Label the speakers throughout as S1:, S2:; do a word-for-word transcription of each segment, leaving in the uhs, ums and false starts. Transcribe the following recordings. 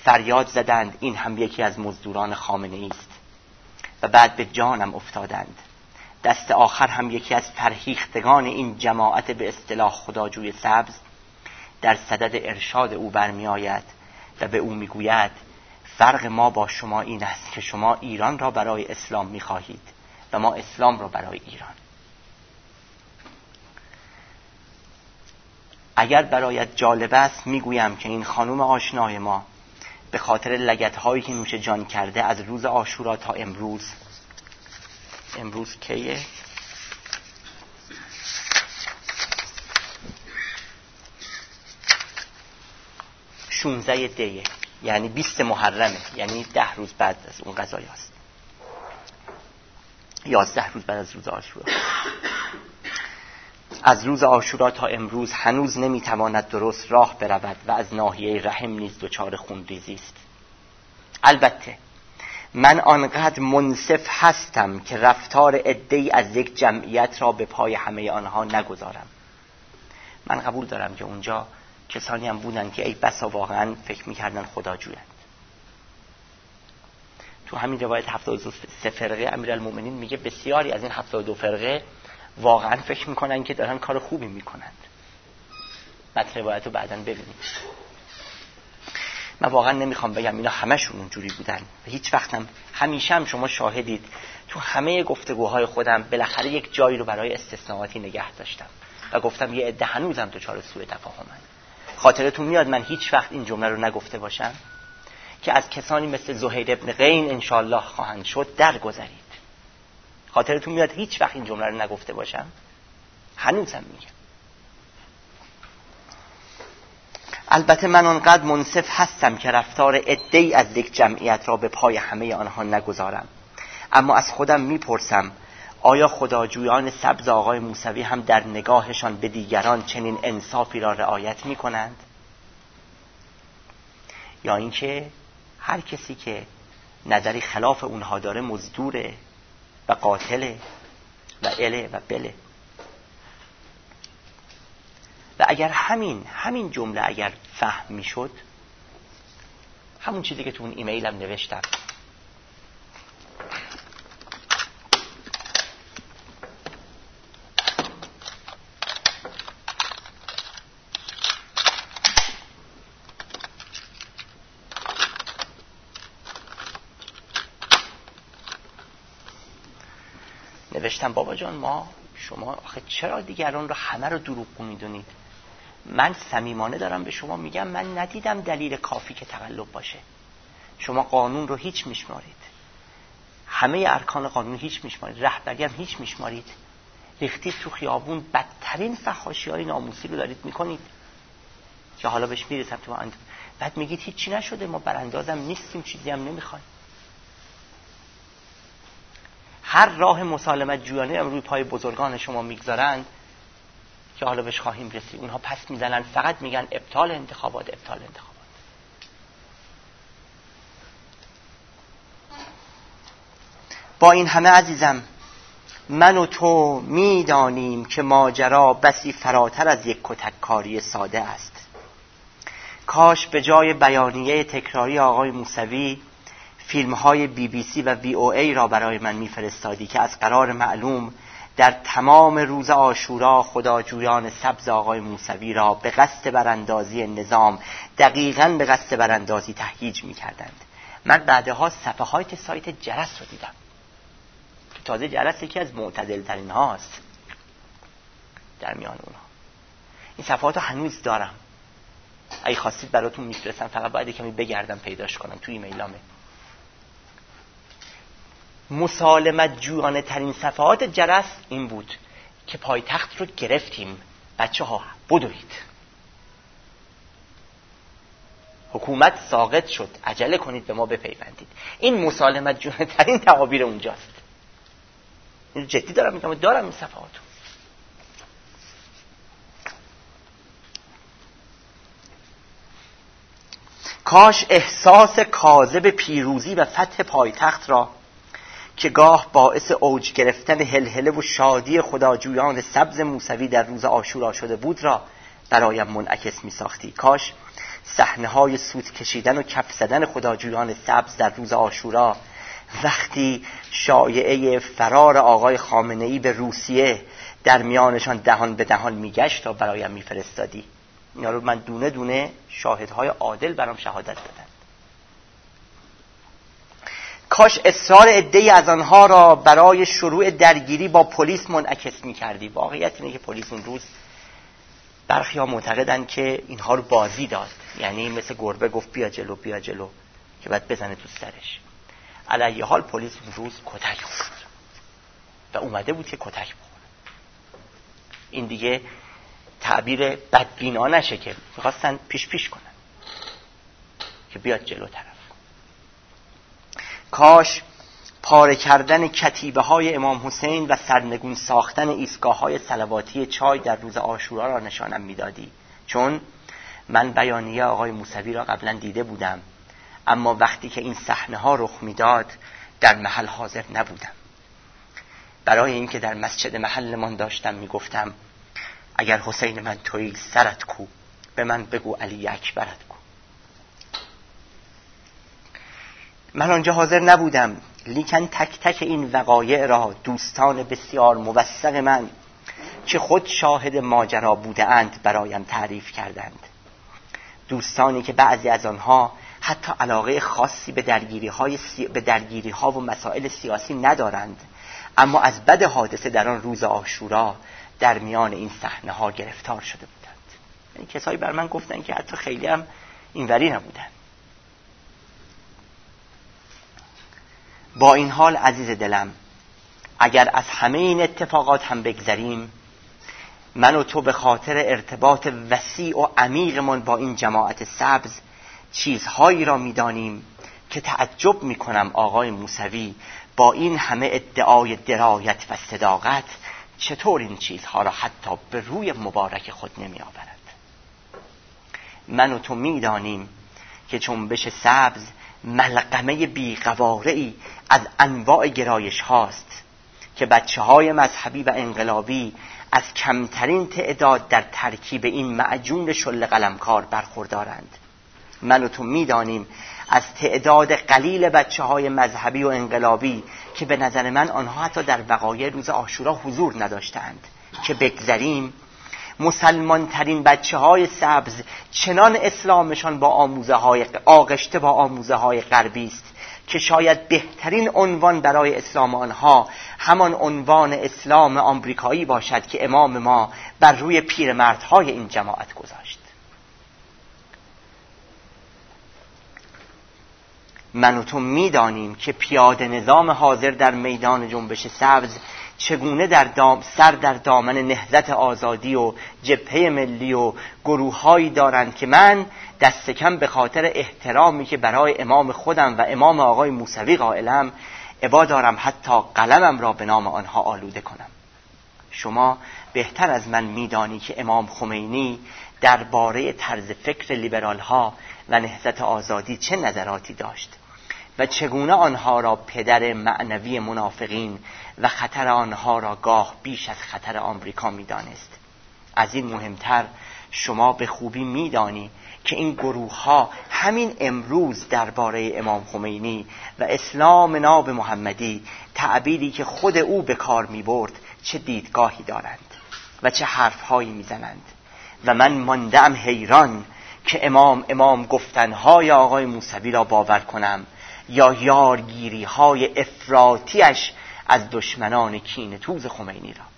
S1: فریاد زدند این هم یکی از مزدوران خامنه‌ای است و بعد به جانم افتادند. دست آخر هم یکی از فرهیختگان این جماعت به اصطلاح خداجوی سبز در صدد ارشاد او برمی آید و به او می گوید فرق ما با شما این است که شما ایران را برای اسلام می خواهید و ما اسلام را برای ایران. اگر برایت جالب است می گویم که این خانم آشنای ما به خاطر لگدهایی که نوش جان کرده از روز عاشورا تا امروز امروز کیه؟ شونزده دیه، یعنی بیست محرمه، یعنی ده روز بعد از اون قضایی هست، یازده روز بعد از روز عاشورا. از روز عاشورا تا امروز هنوز نمیتواند درست راه برود و از ناحیه رحم نیز دچار خونریزی است. البته من آنقدر منصف هستم که رفتار عده‌ای از یک جمعیت را به پای همه آنها نگذارم. من قبول دارم که اونجا کسانی هم بودن که ای بسا واقعا فکر میکردن خداجویند. تو همین روایت هفتاد و سه فرقه امیرالمومنین میگه بسیاری از این هفتاد و دو فرقه واقعا فکر میکنن که دارن کار خوبی میکنند. بعد روایت رو بعداً ببینید. من واقعا نمیخوام بگم اینا همشون اونجوری بودن و هیچ وقتم همیشه هم شما شاهدید تو همه گفتگوهای خودم بالاخره یک جایی رو برای استثناءاتی نگه داشتم و گفتم یه عده هنوزم دچار سوء تفاهمن. خاطرتون میاد من هیچ وقت این جمله رو نگفته باشم که از کسانی مثل زهیر ابن قین انشالله خواهند شد درگذرید. خاطرتون میاد هیچ وقت این جمله رو نگفته باشم؟ هنوزم میگم. البته من آنقدر منصف هستم که رفتار عده‌ای از یک جمعیت را به پای همه آنها نگذارم، اما از خودم میپرسم آیا خداجویان سبز آقای موسوی هم در نگاهشان به دیگران چنین انصافی را رعایت میکنند؟ یا اینکه هر کسی که نظری خلاف اونها داره مزدوره و قاتله و اله و بله؟ و اگر همین همین جمله اگر فهم میشد، همون چیزی که تو اون ایمیلم نوشتم، نوشتم بابا جان ما شما آخه چرا دیگران رو همه رو دروغگو میدونید؟ من صمیمانه دارم به شما میگم من ندیدم دلیل کافی که تقلب باشه. شما قانون رو هیچ میشمارید، همه ارکان قانون هیچ میشمارید، رهبری هم هیچ میشمارید، ریختید تو خیابون بدترین فحاشی‌های ناموسی رو دارید میکنید که حالا بهش میرسم تو اند. بعد میگید هیچی نشده، ما براندازم نیستیم، چیزی هم نمیخوایم. هر راه مسالمت جویانه هم روی پای بزرگان شما میگذارند که حالا بهش خواهیم رسید. اونها پس میزنن، فقط میگن ابطال انتخابات ابطال انتخابات. با این همه عزیزم، من و تو میدانیم که ماجرا بسی فراتر از یک کتککاری ساده است. کاش به جای بیانیه تکراری آقای موسوی فیلم های بی بی سی و وی او ای را برای من میفرستادی که از قرار معلوم در تمام روز عاشورا خداجویان سبز آقای موسوی را به قصد براندازی نظام، دقیقاً به قصد براندازی تهییج میکردند. من بعدها صفحات سایت جرس رو دیدم. تازه جرس یکی از معتدل ترین هاست در میان اونها. این صفحات رو هنوز دارم، اگه خواستید براتون میفرستم، فقط باید کمی بگردم پیداش کنم تو ایمیلامه. مسالمت جویانه ترین صفحات جرس این بود که پایتخت رو گرفتیم، بچه ها بدوید، حکومت ساقط شد، عجله کنید به ما بپیوندید. این مسالمت جویانه ترین تعابیر اونجاست. این جدی دارم میگم، دارم این صفحاتو. کاش احساس کاذب پیروزی و فتح پایتخت را که گاه باعث اوج گرفتن هلهله و شادی خداجویان سبز موسوی در روز عاشورا شده بود را برایم منعکس می ساختی. کاش صحنه‌های سوت کشیدن و کف زدن خداجویان سبز در روز عاشورا، وقتی شایعه فرار آقای خامنه‌ای به روسیه در میانشان دهان به دهان میگشت تا برایم میفرستادی. اینا رو من دونه دونه شاهدهای عادل برام شهادت دادن. کاش اصرار عده‌ای از آنها را برای شروع درگیری با پلیس منعکس می‌کردی. واقعیت اینه که پلیس اون روز برخی‌ها معتقدن که اینها رو بازی داد، یعنی مثل گربه گفت بیا جلو بیا جلو که بعد بزنه تو سرش. علیه حال پلیس اون روز کتک خورد و اومده بود که کتک بخوره. این دیگه تعبیر بدبینا نشه که می‌خواستن پیش پیش کنن که بیاد جلو طرف. کاش پاره کردن کتیبه های امام حسین و سرنگون ساختن ایستگاه های صلواتی چای در روز عاشورا را نشانم میدادی، چون من بیانیه آقای موسوی را قبلا دیده بودم، اما وقتی که این صحنه ها رخ میداد در محل حاضر نبودم. برای اینکه در مسجد محلمان داشتم میگفتم اگر حسین من تویی سرت کو، به من بگو علی اکبرت کو. من آنجا حاضر نبودم، لیکن تک تک این وقایع را دوستان بسیار موثق من که خود شاهد ماجرا بوده اند برایم تعریف کردند. دوستانی که بعضی از آنها حتی علاقه خاصی به درگیری های سی... به درگیری ها و مسائل سیاسی ندارند، اما از بد حادثه در آن روز عاشورا در میان این صحنه ها گرفتار شده بودند. یعنی کسایی بر من گفتن که حتی خیلی هم اینوری نبودن. با این حال عزیز دلم، اگر از همه این اتفاقات هم بگذریم، من و تو به خاطر ارتباط وسیع و عمیقمان با این جماعت سبز چیزهایی را می‌دانیم که تعجب می‌کنم آقای موسوی با این همه ادعای درایت و صداقت چطور این چیزها را حتی به روی مبارک خود نمی‌آورد. من و تو می‌دانیم که جنبش سبز ملغمه بی‌قواره‌ای از انواع گرایش هاست که بچه های مذهبی و انقلابی از کمترین تعداد در ترکیب این معجون شل قلمکار برخوردارند. من و تو میدانیم از تعداد قلیل بچه های مذهبی و انقلابی که به نظر من آنها حتی در وقایع روز عاشورا حضور نداشتند که بگذریم، مسلمان ترین بچه های سبز چنان اسلامشان با آموزه های آغشته با آموزه های غربی است که شاید بهترین عنوان برای اسلام آنها همان عنوان اسلام آمریکایی باشد که امام ما بر روی پیرمردهای این جماعت گذاشت. من و تو میدانیم که پیاده نظام حاضر در میدان جنبش سبز چگونه در دام سر در دامن نهضت آزادی و جبهه ملی و گروه‌هایی دارند که من دست کم به خاطر احترامی که برای امام خودم و امام آقای موسوی قائلم ابا دارم حتی قلمم را به نام آنها آلوده کنم. شما بهتر از من میدانی که امام خمینی درباره طرز فکر لیبرال ها و نهضت آزادی چه نظراتی داشت و چگونه آنها را پدر معنوی منافقین و خطر آنها را گاه بیش از خطر آمریکا می‌دانست. از این مهمتر شما به خوبی می‌دانی که این گروه ها همین امروز درباره امام خمینی و اسلام ناب محمدی، تعبیری که خود او به کار می‌برد، چه دیدگاهی دارند و چه حرف‌هایی می‌زنند. و من ماندم حیران که امام امام گفتنهای آقای موسوی را باور کنم یا یارگیری های افراطیش از دشمنان کینه‌توز خمینی را.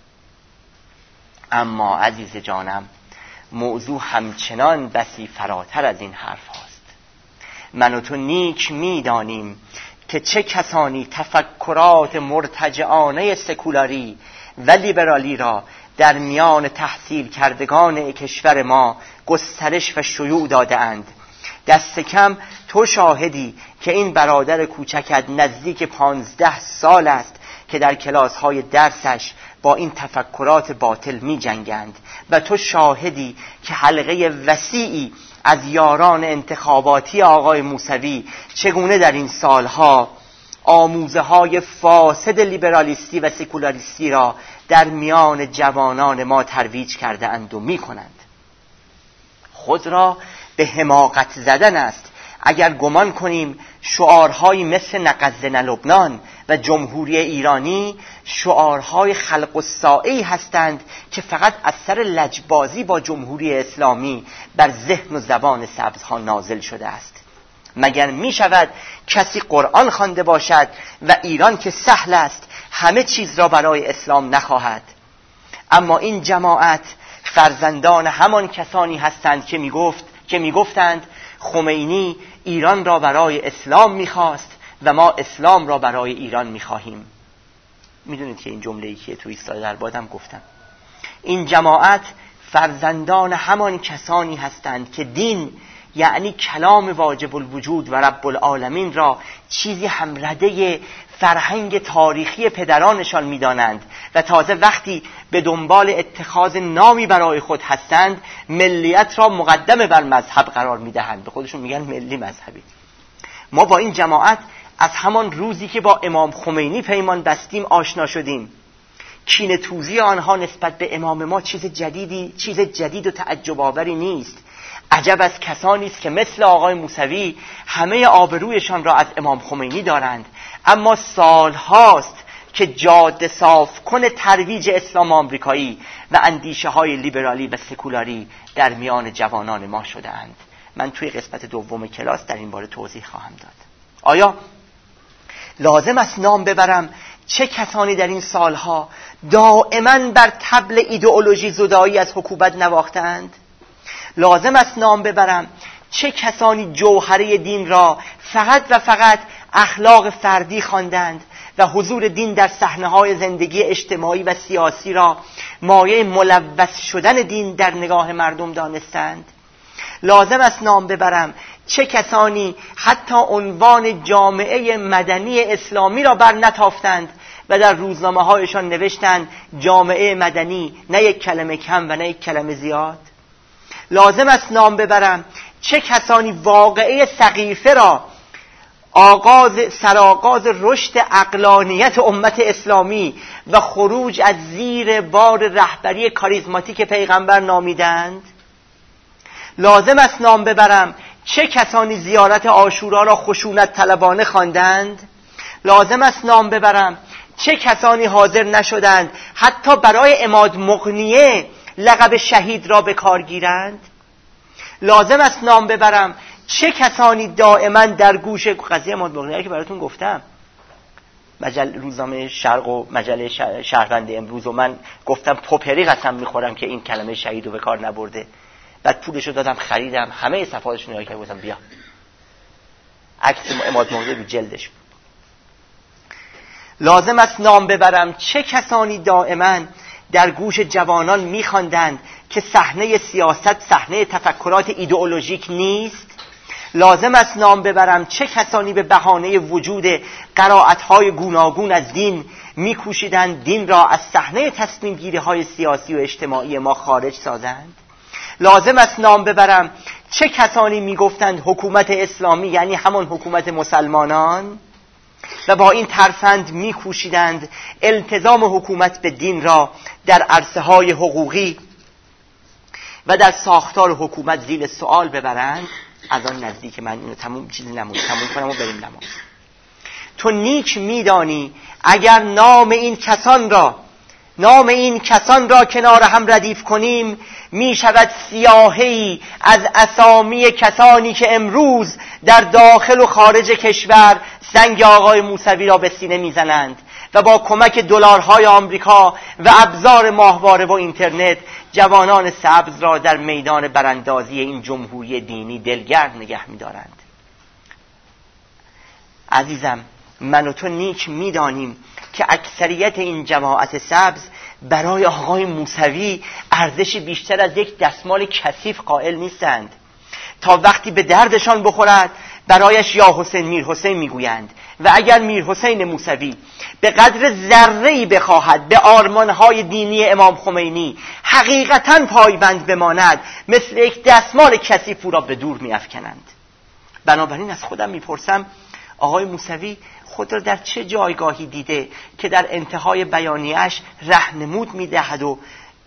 S1: اما عزیز جانم، موضوع همچنان بسی فراتر از این حرف هاست. من و تو نیک می‌دانیم که چه کسانی تفکرات مرتجعانه سکولاری و لیبرالی را در میان تحصیل کردگان کشور ما گسترش و شیوع داده اند. دست کم تو شاهدی که این برادر کوچکت نزدیک پانزده سال است که در کلاس های درسش با این تفکرات باطل می جنگند و تو شاهدی که حلقه وسیعی از یاران انتخاباتی آقای موسوی چگونه در این سالها آموزه های فاسد لیبرالیستی و سکولاریستی را در میان جوانان ما ترویج کرده اند و می کنند. خود را به حماقت زدن است اگر گمان کنیم شعارهایی مثل نقضنا لبنان و جمهوری ایرانی شعارهای خلق الساعی هستند که فقط از سر لجبازی با جمهوری اسلامی بر ذهن و زبان سبزها نازل شده است. مگر می شود کسی قرآن خوانده باشد و ایران که سهل است همه چیز را برای اسلام نخواهد؟ اما این جماعت فرزندان همان کسانی هستند که می گفت که می گفتند خمینی ایران را برای اسلام می‌خواست و ما اسلام را برای ایران می‌خواهیم. میدونید که این جمله‌ای که تو ایستاده در بادم گفتم، این جماعت فرزندان همان کسانی هستند که دین یعنی کلام واجب الوجود و رب العالمین را چیزی همرده فرهنگ تاریخی پدرانشان می‌دانند و تازه وقتی به دنبال اتخاذ نامی برای خود هستند ملیت را مقدم بر مذهب قرار می‌دهند. به خودشون میگن ملی مذهبی. ما با این جماعت از همان روزی که با امام خمینی پیمان بستیم آشنا شدیم. کینه توزی آنها نسبت به امام ما چیز جدیدی چیز جدید و تعجب آوری نیست. عجب از کسانی است که مثل آقای موسوی همه آبرویشان را از امام خمینی دارند، اما سال هاست که جاده صاف کن ترویج اسلام آمریکایی و اندیشه های لیبرالی و سکولاری در میان جوانان ما شده اند. من توی قسمت دوم کلاس در این باره توضیح خواهم داد. آیا لازم است نام ببرم چه کسانی در این سالها دائما بر طبل ایدئولوژی زدایی از حکومت نواختند؟ لازم است نام ببرم چه کسانی جوهره دین را فقط و فقط اخلاق فردی خواندند و حضور دین در صحنه‌های زندگی اجتماعی و سیاسی را مایه ملوث شدن دین در نگاه مردم دانستند؟ لازم است نام ببرم چه کسانی حتی عنوان جامعه مدنی اسلامی را بر نتافتند و در روزنامه‌هایشان نوشتند جامعه مدنی، نه یک کلمه کم و نه یک کلمه زیاد. لازم است نام ببرم چه کسانی واقعه سقیفه را آغاز سرآغاز رشد عقلانیت امت اسلامی و خروج از زیر بار رهبری کاریزماتیک پیغمبر نامیدند. لازم است نام ببرم چه کسانی زیارت عاشورا را خشونت طلبانه خواندند. لازم است نام ببرم چه کسانی حاضر نشدند حتی برای عماد مغنیه لقب شهید را به کار گیرند. لازم است نام ببرم چه کسانی دائما در گوش قضیه عماد مغنیه که براتون گفتم، مجله روزنامه شرق و مجله شهروند امروز، و من گفتم پوپری قسم میخورم که این کلمه شهید رو به کار نبرده. بعد پولشو دادم خریدم، همه صفحاتش نگاه کردم، گفتم بیا عکس عماد مغنیه رو جلدش بود. لازم است نام ببرم چه کسانی دائما در گوش جوانان میخواندند که صحنه سیاست صحنه تفکرات ایدئولوژیک نیست. لازم است نام ببرم چه کسانی به بهانه وجود قرائت‌های گوناگون از دین میکوشیدند دین را از صحنه تصمیم گیری‌های سیاسی و اجتماعی ما خارج سازند. لازم است نام ببرم چه کسانی میگفتند حکومت اسلامی یعنی همون حکومت مسلمانان و با این ترفند میکوشیدند التزام حکومت به دین را در عرصه‌های حقوقی و در ساختار حکومت زیر سوال ببرند. از آن نزدیک من اینو تموم چیزی نمون تموم کنم و بریم نماز. تو نیک میدانی اگر نام این کسان را نام این کسان را کنار هم ردیف کنیم می شود سیاهی از اسامی کسانی که امروز در داخل و خارج کشور سنگ آقای موسوی را به سینه میزنند و با کمک دلارهای آمریکا و ابزار ماهواره و اینترنت جوانان سبز را در میدان براندازی این جمهوری دینی دلگرم نگه می‌دارند. عزیزم، من و تو نیک می‌دانیم که اکثریت این جماعت سبز برای آقای موسوی ارزش بیشتر از یک دستمال کثیف قائل نیستند. تا وقتی به دردشان بخورد برایش یا حسین میر حسین میگویند و اگر میر حسین موسوی به قدر ذره‌ای بخواهد به آرمانهای دینی امام خمینی حقیقتاً پایبند بماند مثل یک دستمال کثیف او را به دور میافکنند. بنابراین از خودم میپرسم آقای موسوی خود را در چه جایگاهی دیده که در انتهای بیانیه‌اش راهنمود میدهد و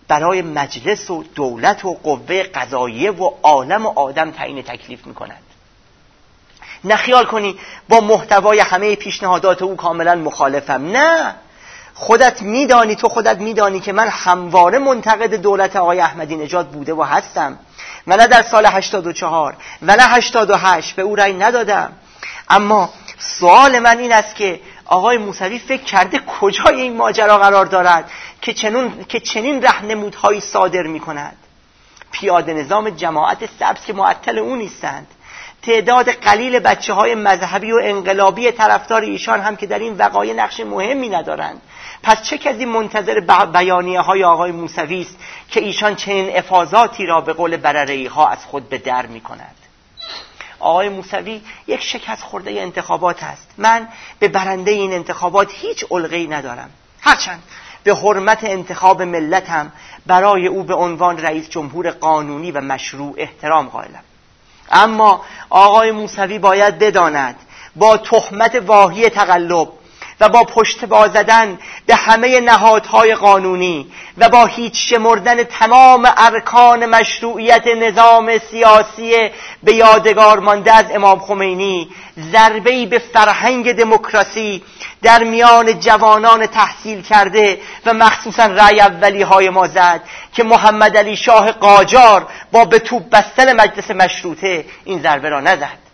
S1: برای مجلس و دولت و قوه قضاییه و عالم و آدم تعیین تکلیف میکند. نه خیال کنی با محتوای همه پیشنهادات او کاملا مخالفم. نه، خودت میدانی، تو خودت میدانی که من همواره منتقد دولت آقای احمدی نژاد بوده و هستم و نه در سال هشتاد و چهار و نه هشتاد و هشت به او رأی ندادم. اما سوال من این است که آقای موسوی فکر کرده کجای این ماجرا قرار دارد که چنین که چنین راهنمودهایی صادر می‌کند؟ پیاده نظام جماعت سبز که معطل او نیستند، تعداد قلیل بچه‌های مذهبی و انقلابی طرفدار ایشان هم که در این وقایع نقش مهمی ندارند. پس چه کسی منتظر بیانیه‌های آقای موسوی است که ایشان چنین افاضاتی را به قول برره‌ای‌ها از خود به در می‌کند؟ آقای موسوی یک شکست خورده انتخابات است. من به برنده این انتخابات هیچ علقه‌ای ندارم، هرچند به حرمت انتخاب ملتم برای او به عنوان رئیس جمهور قانونی و مشروع احترام قائلم. اما آقای موسوی باید بداند با تهمت واهی تقلب و با پشت باز زدن به همه نهادهای قانونی و با هیچ شمردن تمام ارکان مشروعیت نظام سیاسی به یادگار مانده از امام خمینی، ضربه‌ای به فرهنگ دموکراسی در میان جوانان تحصیل کرده و مخصوصا رأی اولی های ما زد که محمد علی شاه قاجار با به توپ بستن مجلس مشروطه این ضربه را نزد.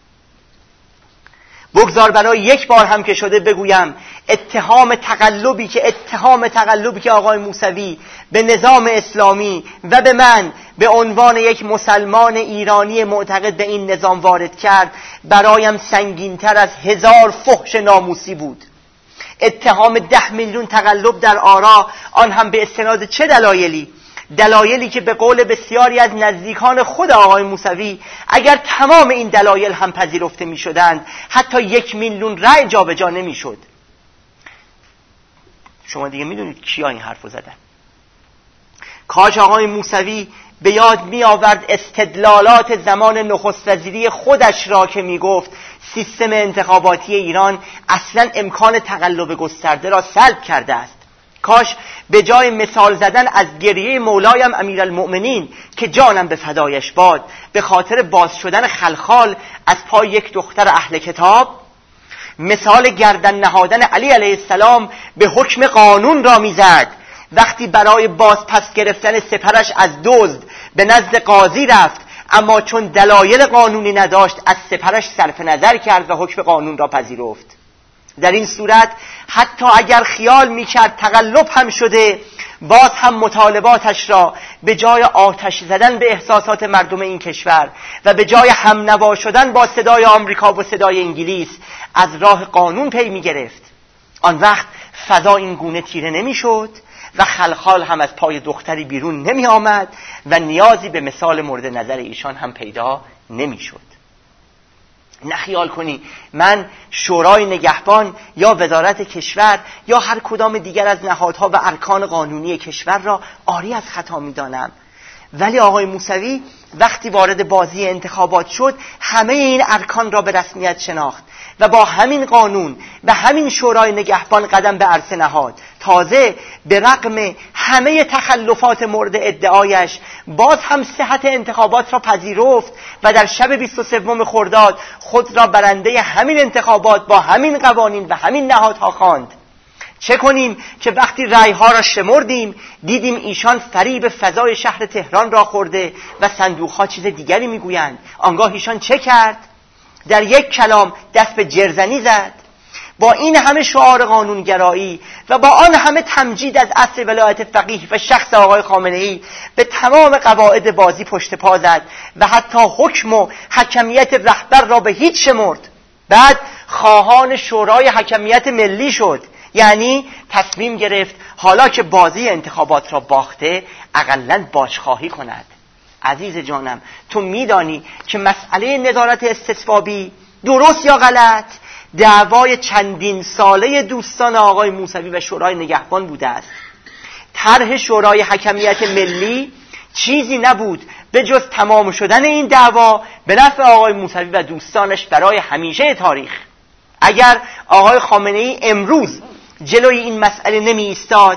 S1: بگذار برای یک بار هم که شده بگویم اتهام تقلبی که اتهام تقلبی که آقای موسوی به نظام اسلامی و به من به عنوان یک مسلمان ایرانی معتقد به این نظام وارد کرد برایم سنگین‌تر از هزار فحش ناموسی بود. اتهام ده میلیون تقلب در آرا، آن هم به استناد چه دلایلی؟ دلایلی که به قول بسیاری از نزدیکان خود آقای موسوی اگر تمام این دلایل هم پذیرفته می شدند حتی یک میلیون رأی جا به جا نمی شد. شما دیگه می دونید کیا این حرف رو زدن. کاش آقای موسوی به یاد می آورد استدلالات زمان نخست وزیری خودش را که می گفت سیستم انتخاباتی ایران اصلا امکان تقلب گسترده را سلب کرده است. کاش به جای مثال زدن از گریه مولایم امیرالمؤمنین که جانم به فدایش باد به خاطر باز شدن خلخال از پای یک دختر اهل کتاب، مثال گردن نهادن علی علیه السلام به حکم قانون را میزد وقتی برای باز پس گرفتن سپرش از دزد به نزد قاضی رفت، اما چون دلایل قانونی نداشت از سپرش صرف نظر کرد و حکم قانون را پذیرفت. در این صورت حتی اگر خیال میکرد تقلب هم شده، باز هم مطالباتش را به جای آتش زدن به احساسات مردم این کشور و به جای همنوا شدن با صدای آمریکا و صدای انگلیس از راه قانون پی میگرفت. آن وقت فضا این گونه تیره نمیشد و خلخال هم از پای دختری بیرون نمی آمد و نیازی به مثال مورد نظر ایشان هم پیدا نمیشد. نخیال کنی من شورای نگهبان یا وزارت کشور یا هر کدام دیگر از نهادها و ارکان قانونی کشور را عاری از خطا می دانم، ولی آقای موسوی وقتی وارد بازی انتخابات شد همه این ارکان را به رسمیت شناخت و با همین قانون و همین شورای نگهبان قدم به عرصه نهاد. تازه به رغم همه تخلفات مورد ادعایش باز هم صحت انتخابات را پذیرفت و در شب بیست و سوم خرداد خود را برنده همین انتخابات با همین قوانین و همین نهادها خواند. چه کنیم که وقتی رأی‌ها را شمردیم دیدیم ایشان فریب فضای شهر تهران را خورده و صندوق‌ها چیز دیگری میگویند. آنگاه ایشان چه کرد؟ در یک کلام دست به جرزنی زد. با این همه شعار قانونگرایی و با آن همه تمجید از اصل ولایت فقیه و شخص آقای خامنه‌ای به تمام قواعد بازی پشت پا زد و حتی حکم و حکمیت رهبر را به هیچ شمرد. بعد خواهان شورای حکمیت ملی شد، یعنی تصمیم گرفت حالا که بازی انتخابات را باخته اقلن باجخواهی کند. عزیز جانم، تو میدانی که مسئله نظارت استصوابی درست یا غلط دعوای چندین ساله دوستان آقای موسوی و شورای نگهبان بوده است. طرح شورای حکمیت ملی چیزی نبود به جز تمام شدن این دعوا به نفع آقای موسوی و دوستانش برای همیشه تاریخ. اگر آقای خامنه‌ای امروز جلوی این مسئله نمی ایستاد،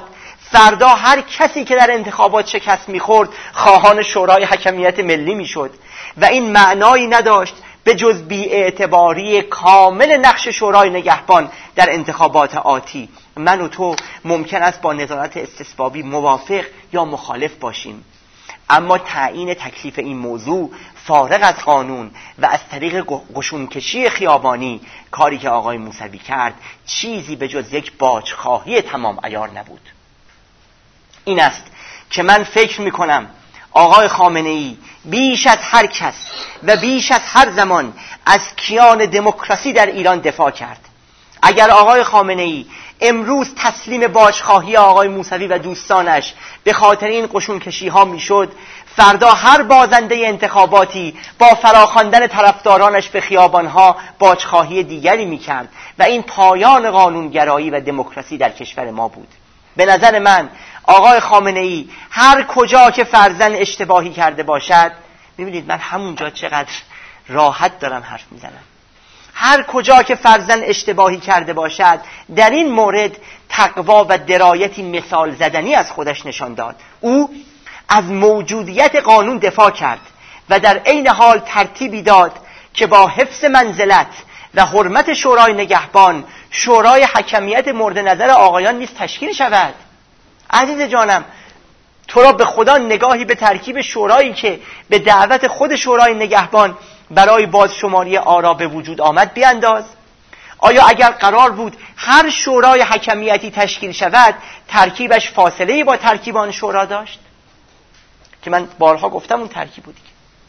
S1: فردا هر کسی که در انتخابات شکست میخورد خواهان شورای حکمیت ملی میشد و این معنایی نداشت به جز بی‌اعتباری کامل نقش شورای نگهبان در انتخابات آتی. من و تو ممکن است با نظارت استصوابی موافق یا مخالف باشیم، اما تعیین تکلیف این موضوع فارغ از قانون و از طریق قشونکشی خیابانی، کاری که آقای موسوی کرد چیزی به جز یک باجخواهی تمام عیار نبود. این است که من فکر میکنم آقای خامنه‌ای بیش از هر کس و بیش از هر زمان از کیان دموکراسی در ایران دفاع کرد. اگر آقای خامنه‌ای امروز تسلیم باجخواهی آقای موسوی و دوستانش به خاطر این قشونکشی ها میشد، فردا هر بازنده انتخاباتی با فراخواندن طرفدارانش به خیابانها باجخواهی دیگری میکرد و این پایان قانونگرایی و دموکراسی در کشور ما بود. به نظر من آقای خامنه‌ای هر کجا که فرزن اشتباهی کرده باشد، می‌بینید من همونجا چقدر راحت دارم حرف میزنم، هر کجا که فرزن اشتباهی کرده باشد در این مورد تقوا و درایتی مثال زدنی از خودش نشان داد. او از موجودیت قانون دفاع کرد و در عین حال ترتیبی داد که با حفظ منزلت و حرمت شورای نگهبان شورای حکمیت مورد نظر آقایان نیز تشکیل شود. عزیز جانم، تو را به خدا نگاهی به ترکیب شورایی که به دعوت خود شورای نگهبان برای بازشماری آرا به وجود آمد بیانداز. آیا اگر قرار بود هر شورای حکمیتی تشکیل شود ترکیبش فاصله‌ای با ترکیب آن شورا داشت؟ که من بارها گفتم اون ترکیب بود.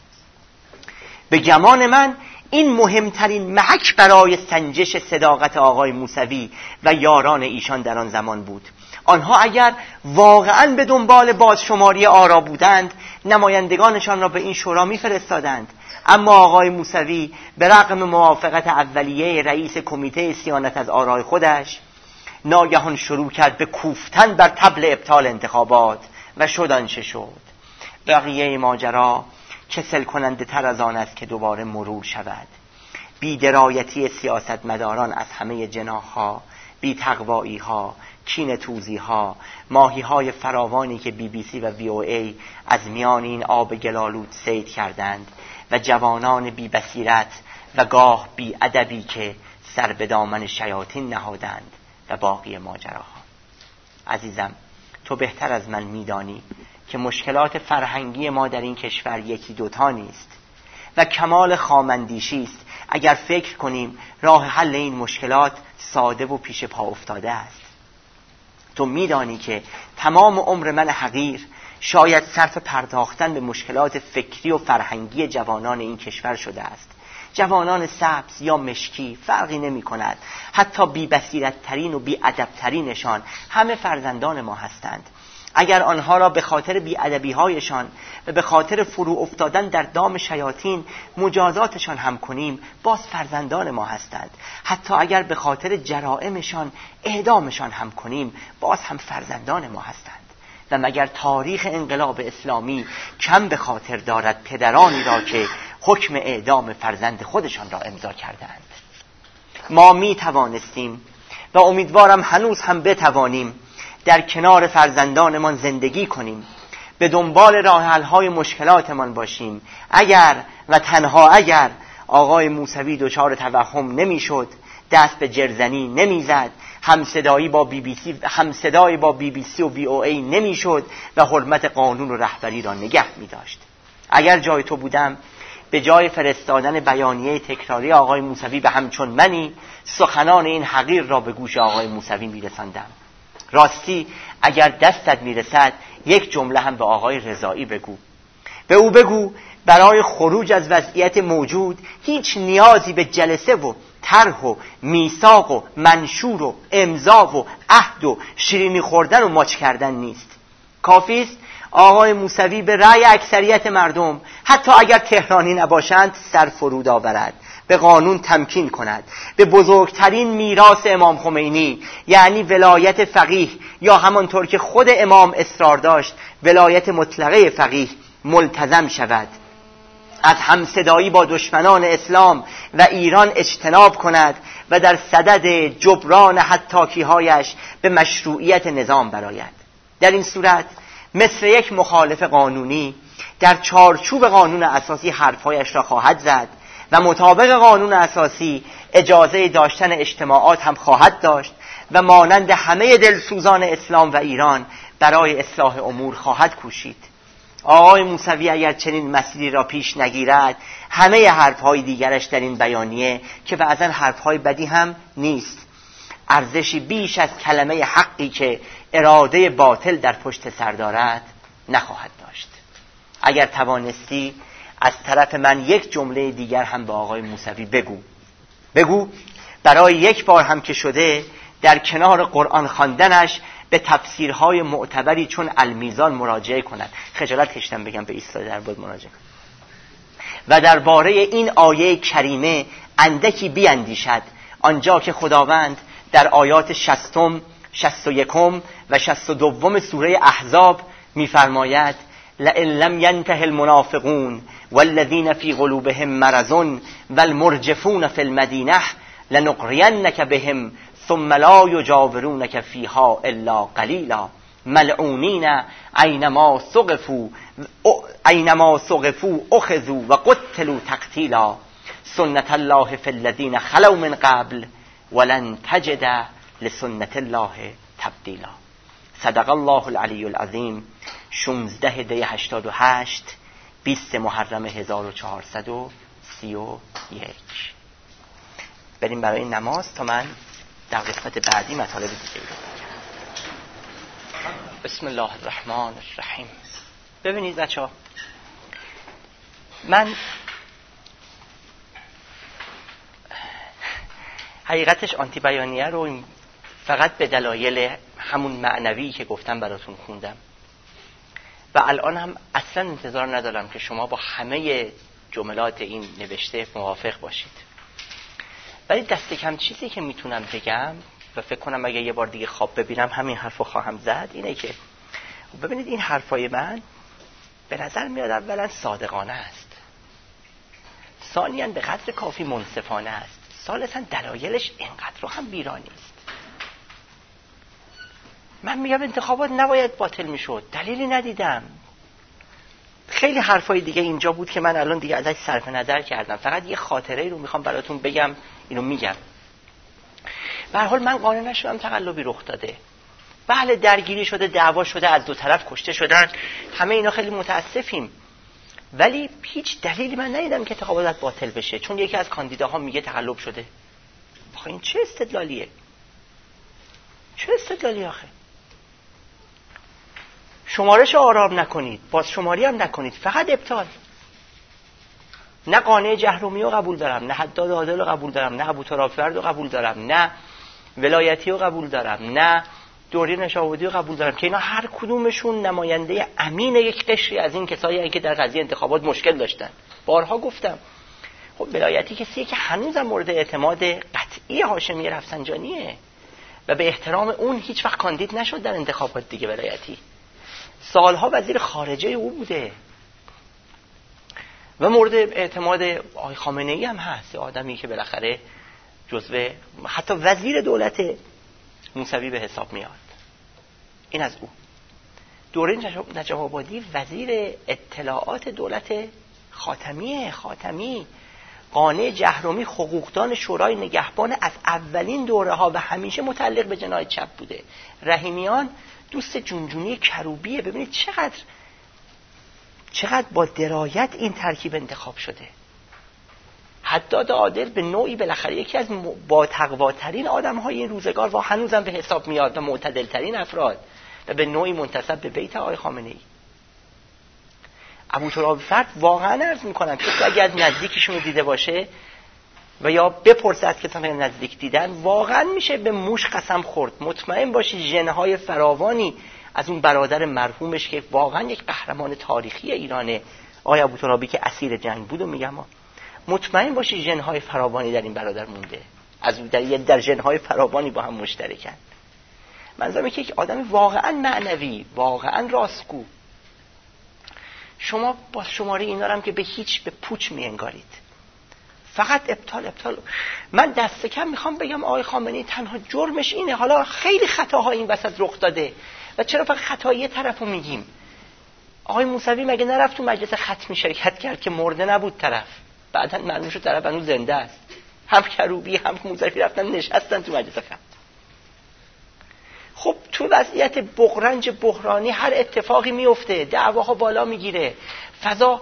S1: به گمان من این مهمترین محک برای سنجش صداقت آقای موسوی و یاران ایشان در آن زمان بود. آنها اگر واقعاً به دنبال بازشماری آرا بودند نمایندگانشان را به این شورا می‌فرستادند، اما آقای موسوی به رغم موافقت اولیه رئیس کمیته صیانت از آرای خودش ناگهان شروع کرد به کوفتن بر طبل ابطال انتخابات و شد آنچه شد. بقیه ماجرا کسل کننده تر از آن است که دوباره مرور شود. بی‌درایتی سیاستمداران از همه جناح‌ها، بی‌تقوایی‌ها، کین توزی‌ها، ماهی‌های فراوانی که بی بی سی و وی او ای از میان این آب گلالود صید کردند و جوانان بی بصیرت و گاه بی ادبی که سر به دامن شیاطین نهادند و باقی ماجراها. عزیزم، تو بهتر از من میدانی که مشکلات فرهنگی ما در این کشور یکی دوتا نیست و کمال خامندیشی است اگر فکر کنیم راه حل این مشکلات ساده و پیش پا افتاده است. تو میدانی که تمام عمر من حقیر شاید صرف پرداختن به مشکلات فکری و فرهنگی جوانان این کشور شده است. جوانان سبز یا مشکی فرقی نمی کند، حتی بی بصیرت ترین و بی ادب ترینشان همه فرزندان ما هستند. اگر آنها را به خاطر بی‌ادبی هایشان و به خاطر فرو افتادن در دام شیاطین مجازاتشان هم کنیم، باز فرزندان ما هستند. حتی اگر به خاطر جرائمشان اعدامشان هم کنیم، باز هم فرزندان ما هستند. و مگر تاریخ انقلاب اسلامی کم به خاطر دارد پدرانی را که حکم اعدام فرزند خودشان را امضا کردند؟ ما می توانستیم و امیدوارم هنوز هم بتوانیم در کنار فرزندانمان زندگی کنیم، به دنبال راه حل‌های مشکلاتمان باشیم، اگر و تنها اگر آقای موسوی دچار توهم نمی‌شد، دست به جرزنی نمی‌زد، همصدایی با بی بی سی همصدایی با بی بی سی و وی او ای نمی‌شد و حرمت قانون و رهبری را نگه می‌داشت. اگر جای تو بودم، به جای فرستادن بیانیه تکراری آقای موسوی به همچون منی، سخنان این حقیر را به گوش آقای موسوی می‌رساندم. راستی اگر دستت میرسد یک جمله هم به آقای رضایی بگو. به او بگو برای خروج از وضعیت موجود هیچ نیازی به جلسه و طرح و میثاق و منشور و امضا و عهد و شیرینی خوردن و ماچ کردن نیست. کافی است آقای موسوی به رأی اکثریت مردم، حتی اگر تهرانی نباشند، سر فرود آورد، به قانون تمکین کند، به بزرگترین میراث امام خمینی یعنی ولایت فقیه یا همانطور که خود امام اصرار داشت ولایت مطلقه فقیه ملتزم شود، از همصدایی با دشمنان اسلام و ایران اجتناب کند و در صدد جبران حطاکی‌هایش به مشروعیت نظام برآید. در این صورت مثل یک مخالف قانونی در چارچوب قانون اساسی حرفایش را خواهد زد و مطابق قانون اساسی اجازه داشتن اجتماعات هم خواهد داشت و مانند همه دلسوزان اسلام و ایران برای اصلاح امور خواهد کوشید. آقای موسوی اگر چنین مسیری را پیش نگیرد، همه حرفهای دیگرش در این بیانیه که بعضا حرفهای بدی هم نیست، ارزشی بیش از کلمه حقی که اراده باطل در پشت سر دارد نخواهد داشت. اگر توانستی از طرف من یک جمله دیگر هم به آقای موسوی بگو بگو برای یک بار هم که شده در کنار قرآن خواندنش به تفسیرهای معتبری چون المیزان مراجعه کند. خجالت کشیدم بگم به ایستاده در بود مراجعه کند و درباره این آیه کریمه اندکی بیندیشد، آنجا که خداوند در آیات شصتم، شصت و یکم و شصت و دوم سوره احزاب می‌فرماید لئن لم ينته المنافقون والذین فی قلوبهم مرض والمرجفون فی المدینه لنغرینک بهم ثم لا یجاورونک فیها الا قلیلا ملعونین اینما ثقفوا اینما ثقفوا اخذوا و قتلوا تقتیلا سنت الله فی الذین خلوا من قبل ولن تجد لسنت الله تبدیلا. صدق الله العلی العظیم. شانزده دی هشتاد و هشت، بیست محرم هزار و چهارصد و سی و یک. بریم برای نماز تا من در قسمت بعدی مطالب دیگه رو بگم. بسم الله الرحمن الرحیم. ببینید بچه‌ها، من حقیقتش آنتی بیانیه رو فقط به دلایل همون معنوی که گفتم براتون خوندم و الان هم اصلا انتظار ندارم که شما با همه جملات این نوشته موافق باشید، ولی دست کم چیزی که میتونم بگم و فکر کنم اگه یه بار دیگه خواب ببینم همین حرفو خواهم زد اینه که ببینید این حرفای من به نظر میاد اولا صادقانه است، ثانیاً به قدر کافی منصفانه است، ثالثاً دلایلش اینقدر رو هم بیرانی است. من میگم انتخابات نباید باطل میشد، دلیلی ندیدم. خیلی حرفای دیگه اینجا بود که من الان دیگه ازش صرف نظر کردم، فقط یه خاطره رو میخوام براتون بگم، اینو میگم. به هر حال من قانع نشدم تقلبی رخ داده، بله درگیری شده، دعوا شده، از دو طرف کشته شدن، همه اینا خیلی متاسفیم، ولی هیچ دلیلی من ندیدم که انتخابات باطل بشه چون یکی از کاندیداها میگه تقلب شده. آخه این چه استدلالیه؟ چه استدلالی آخه؟ شمارش آرام نکنید، باز شماری هم نکنید، فقط ابطال. نه قانع جهرومی رو قبول دارم، نه حداد عادل رو قبول دارم، نه ابوتراب‌فرد رو قبول دارم، نه ولایتی رو قبول دارم، نه دوری نشابودی رو قبول دارم که اینا هر کدومشون نماینده امین یک قشری از این کسایی هستند که در قضیه انتخابات مشکل داشتن. بارها گفتم خب ولایتی کسیه که هنوزم مورد اعتماد قطعی هاشمی رفسنجانیه و به احترام اون هیچ وقت کاندید نشد در انتخابات دیگه. ولایتی سالها وزیر خارجه او بوده و مورد اعتماد آقای خامنه‌ای هم هست، آدمی که بالاخره جزو حتی وزیر دولت موسوی به حساب میاد. این از او. دوره نجف آبادی وزیر اطلاعات دولت خاتمیه، خاتمی قانع جهرومی حقوقدان شورای نگهبان از اولین دوره ها و همیشه متعلق به جناح چپ بوده. رحیمیان دوست جونجونی کروبیه. ببینید چقدر چقدر با درایت این ترکیب انتخاب شده. حداد عادل به نوعی بالاخره یکی از با تقواترین آدم‌های این روزگار و هنوزم به حساب میاد و معتدل‌ترین افراد و به نوعی منتسب به بیت آقای خامنه‌ای. ابوتراب‌فرد واقعا عرض می‌کنم که اگه از نزدیکشون رو دیده باشه و یا بپرسه از کسانی که نزدیک دیدن، واقعا میشه به موش قسم خورد. مطمئن باشی ژن‌های فراوانی از اون برادر مرحومش که واقعا یک قهرمان تاریخی ایرانه، آقای ابوترابی که اسیر جنگ بود و میگم مطمئن باشی ژن‌های فراوانی در این برادر مونده، از اون در در ژن‌های فراوانی با هم مشترکن. منظورم اینه که یک آدم واقعا معنوی، واقعا راستگو. شما با شماره اینا هم که به هیچ به پوچ میانگارید، فقط ابطال ابطال. من دست کم میخوام بگم آقای خامنه‌ای تنها جرمش اینه، حالا خیلی خطاها این وسط رخ داده، و چرا فقط خطایی طرفو میگیم؟ آقای موسوی مگه نرفت تو مجلس ختمی شرکت کرد که مرده نبود طرف، بعداً معلوم شد طرف هنوز زنده است. هم کروبی هم موسوی رفتن نشستن تو مجلس ختم. خب تو وضعیت بغرنج بحرانی هر اتفاقی میفته، دعواها بالا میگیره، فضا